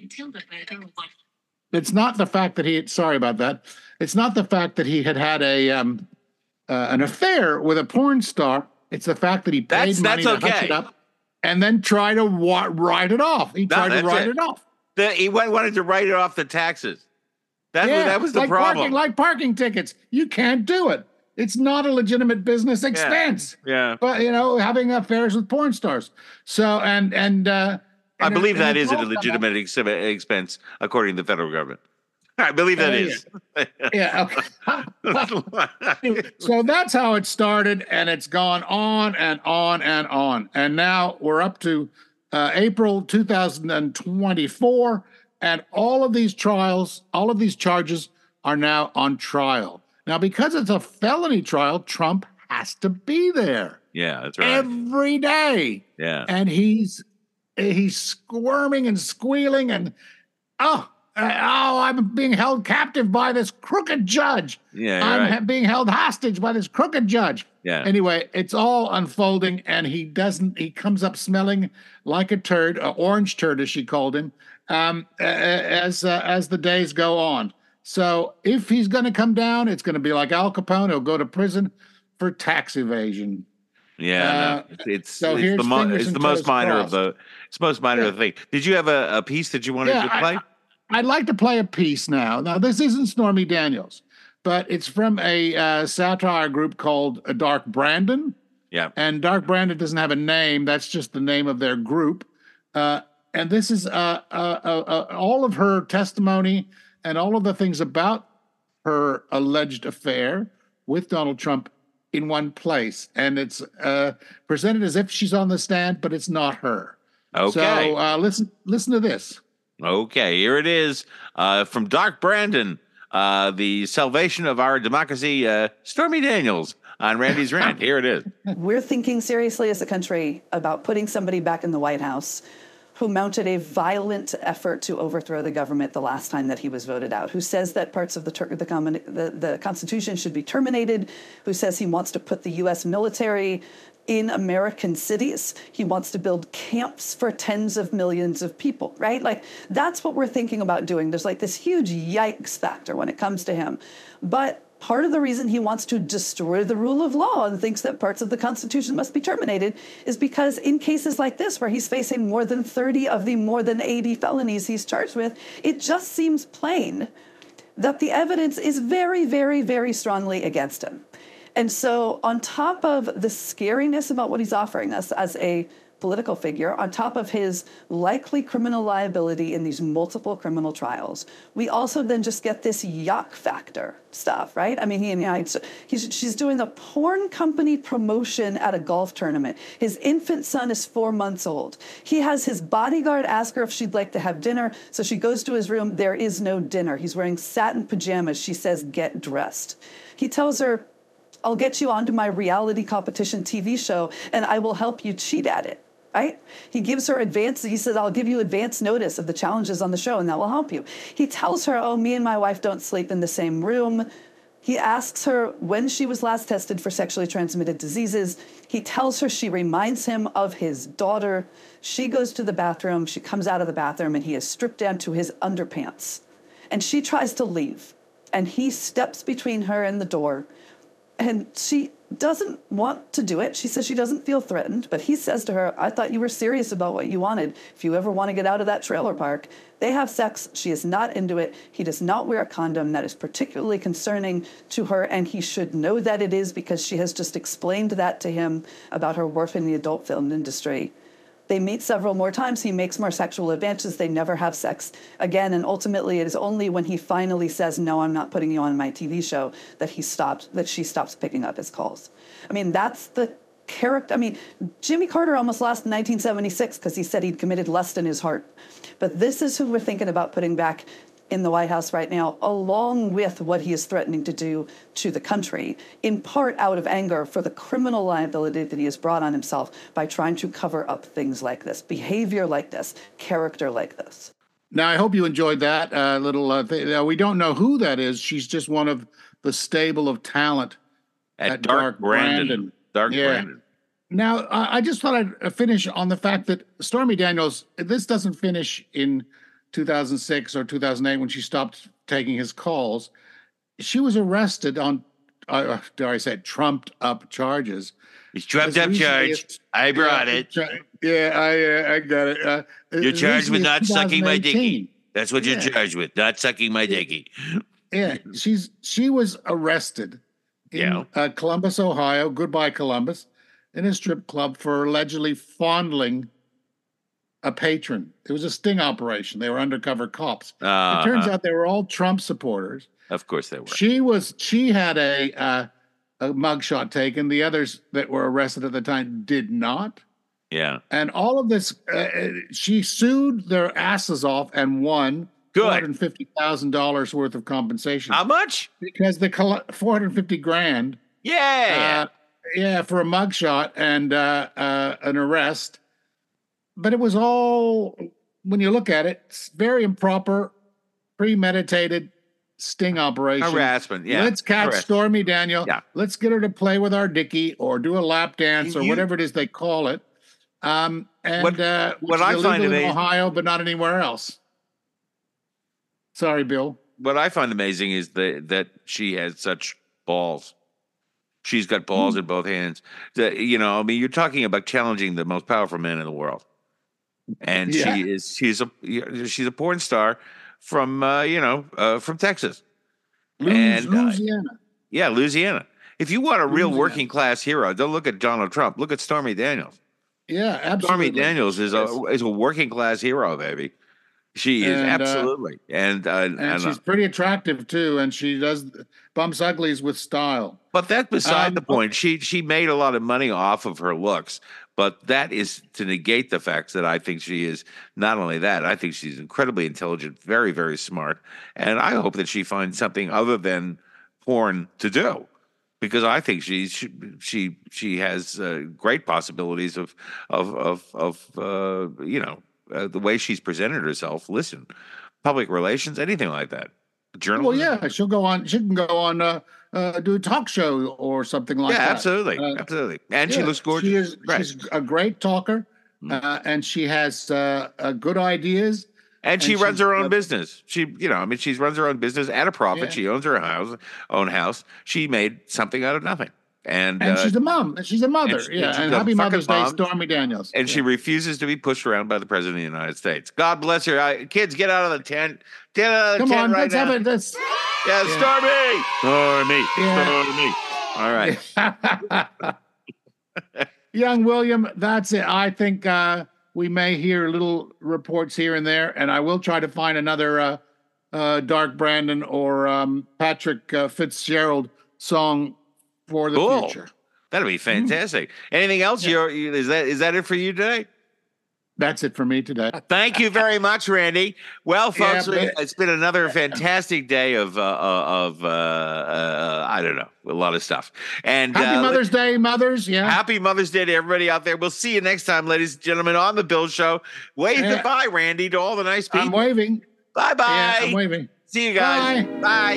It's not the fact that he, sorry about that. It's not the fact that he had had a um, uh, an affair with a porn star. It's the fact that he paid that's, money that's to okay. hush it up. and then try to wa- write it off. He No, tried to that's write it. it off. The, he wa- wanted to write it off the taxes. That, Yeah, was, that was the like problem. Parking, like parking tickets. You can't do it. It's not a legitimate business expense. Yeah. But, you know, having affairs with porn stars. So, and, and, uh, I and believe it- and that it's is a all- legitimate ex- expense, according to the federal government. I believe that Yeah, is. Yeah. Okay. So that's how it started, and it's gone on and on and on. And now we're up to uh, April two thousand twenty-four, and all of these trials, all of these charges are now on trial. Now, because it's a felony trial, Trump has to be there Yeah, that's right. every day. Yeah. And he's he's squirming and squealing and oh, uh, oh, I'm being held captive by this crooked judge. Yeah, you're I'm right. ha- being held hostage by this crooked judge. Yeah. Anyway, it's all unfolding, and he doesn't. He comes up smelling like a turd, an orange turd, as she called him, um, a- a- as uh, as the days go on. So if he's going to come down, it's going to be like Al Capone. He'll go to prison for tax evasion. Yeah, Uh, no, it's so it's here's the mo- fingers it's and the most toes minor crossed. of the it's most minor of the thing. Did you have a, a piece that you wanted Yeah, to I- play? I'd like to play a piece now. Now, this isn't Stormy Daniels, but it's from a uh, satire group called uh, Dark Brandon. Yeah. And Dark Brandon doesn't have a name. That's just the name of their group. Uh, and this is uh, uh, uh, uh, all of her testimony and all of the things about her alleged affair with Donald Trump in one place. And it's uh, presented as if she's on the stand, but it's not her. Okay. So uh, listen, listen to this. Okay, here it is uh, from Dark Brandon, uh, the salvation of our democracy, uh, Stormy Daniels on Randy's Rant. Here it is. We're thinking seriously as a country about putting somebody back in the White House who mounted a violent effort to overthrow the government the last time that he was voted out, who says that parts of the, ter- the, com- the, the Constitution should be terminated, who says he wants to put the U S military in American cities. He wants to build camps for tens of millions of people, right? Like, that's what we're thinking about doing. There's like this huge yikes factor when it comes to him. But part of the reason he wants to destroy the rule of law and thinks that parts of the Constitution must be terminated is because in cases like this, where he's facing more than thirty of the more than eighty felonies he's charged with, it just seems plain that the evidence is very, very, very strongly against him. And so on top of the scariness about what he's offering us as a political figure, on top of his likely criminal liability in these multiple criminal trials, we also then just get this yuck factor stuff, right? I mean, he and yeah, he's, she's doing a porn company promotion at a golf tournament. His infant son is four months old. He has his bodyguard ask her if she'd like to have dinner. So she goes to his room. There is no dinner. He's wearing satin pajamas. She says, get dressed. He tells her, I'll get you onto my reality competition T V show and I will help you cheat at it, right? He gives her advance, he says, I'll give you advance notice of the challenges on the show and that will help you. He tells her, oh, me and my wife don't sleep in the same room. He asks her when she was last tested for sexually transmitted diseases. He tells her she reminds him of his daughter. She goes to the bathroom, she comes out of the bathroom and he is stripped down to his underpants. And she tries to leave and he steps between her and the door. And she doesn't want to do it. She says she doesn't feel threatened, but he says to her, I thought you were serious about what you wanted. If you ever want to get out of that trailer park, they have sex. She is not into it. He does not wear a condom. That is particularly concerning to her, and he should know that it is because she has just explained that to him about her work in the adult film industry. They meet several more times. He makes more sexual advances. They never have sex again. And ultimately, it is only when he finally says, no, I'm not putting you on my T V show, that he stopped, that she stops picking up his calls. I mean, that's the character. I mean, Jimmy Carter almost lost in nineteen seventy-six because he said he'd committed lust in his heart. But this is who we're thinking about putting back in the White House right now, along with what he is threatening to do to the country, in part out of anger for the criminal liability that he has brought on himself by trying to cover up things like this, behavior like this, character like this. Now, I hope you enjoyed that uh, little uh, thing. Now, we don't know who that is. She's just one of the stable of talent At, at Dark, Dark Brandon. Brandon. Dark Yeah. Brandon. Now, I I just thought I'd finish on the fact that Stormy Daniels, this doesn't finish in two thousand six or two thousand eight when she stopped taking his calls. She was arrested on uh, dare I say, trumped up charges. He's trumped up charge. I brought yeah, it. Yeah, I uh, I got it. Uh, you're charged with not sucking my twenty eighteen. dicky. That's what you're Yeah. charged with, not sucking my dicky. Yeah, she's she was arrested in Yeah. uh, Columbus, Ohio. Goodbye, Columbus, in a strip club for allegedly fondling a patron. It was a sting operation. They were undercover cops. Uh, it turns out they were all Trump supporters. Of course they were. She was. She had a uh, a mugshot taken. The others that were arrested at the time did not. Yeah. And all of this, uh, she sued their asses off and won Good. four hundred fifty thousand dollars worth of compensation. How much? Because the coll- four hundred fifty grand. Yeah. Uh, yeah, for a mugshot and uh, uh, an arrest. But it was all, when you look at it, it's very improper, premeditated sting operation. Harassment, yeah. Let's catch Harassment. Stormy Daniels. Yeah. Let's get her to play with our dickie or do a lap dance or You- whatever it is they call it. Um, and What- uh, which what is I illegal find in amazing- Ohio, but not anywhere else. Sorry, Bill. What I find amazing is that that she has such balls. She's got balls in both hands. The, you know, I mean, you're talking about challenging the most powerful man in the world, and Yeah. she is she's a she's a porn star from uh, you know uh, from Texas, Lose, and uh, Louisiana. yeah, Louisiana. If you want a real Louisiana. working class hero, don't look at Donald Trump. Look at Stormy Daniels. Yeah, absolutely. Stormy Daniels is a is a working class hero, baby. She is And, uh, absolutely, and uh, And and, uh, she's pretty attractive too, and she does bumps uglies with style. But that's beside Um, the point. She she made a lot of money off of her looks, but that is to negate the facts that I think she is not only that, I think she's incredibly intelligent, very, very smart. And I hope that she finds something other than porn to do. Because I think she she she, she has uh, great possibilities of of of of uh, you know uh, the way she's presented herself. Listen, public relations, anything like that. Journalism. Well, yeah, she'll go on. She can go on, uh, uh, do a talk show or something like yeah, that. absolutely, Uh, absolutely. And she yeah, looks gorgeous. She is, Right. She's a great talker, uh, and she has uh, uh, good ideas. And she And runs she's, her own uh, business. She, you know, I mean, she runs her own business at a profit. Yeah. She owns her house, own house. She made something out of nothing, and And uh, she's a mom. And she's a mother. and she- yeah. and she's And a happy fucking Mother's Day, mom. Stormy Daniels. and she Yeah. refuses to be pushed around by the president of the United States. God bless her. I, kids, get out of the tent. Get out of the Come tent on, right let's now. have it. Let's, Yeah, Yeah. Stormy. Stormy. Yeah. Stormy. All right. Young William, that's it. I think uh, we may hear little reports here and there, and I will try to find another uh, uh, Dark Brandon or um, Patrick uh, Fitzgerald song for the Cool. future. That'll be fantastic. Anything else? You're, you, is that is that it for you today? That's it for me today. Thank you very much, Randy. Well, folks, Yeah, but- it's been another fantastic day of uh, of uh, uh, I don't know, a lot of stuff. And Happy uh, Mother's Day, mothers. Yeah. happy Mother's Day to everybody out there. We'll see you next time, ladies and gentlemen, on the Bill Show. Wave Yeah. goodbye, Randy, to all the nice I'm people. waving. Bye bye. Yeah, I'm waving. See you guys. Bye. Bye.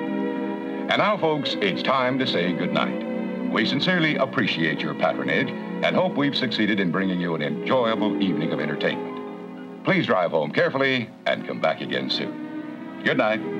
And now, folks, it's time to say goodnight. We sincerely appreciate your patronage and hope we've succeeded in bringing you an enjoyable evening of entertainment. Please drive home carefully and come back again soon. Good night.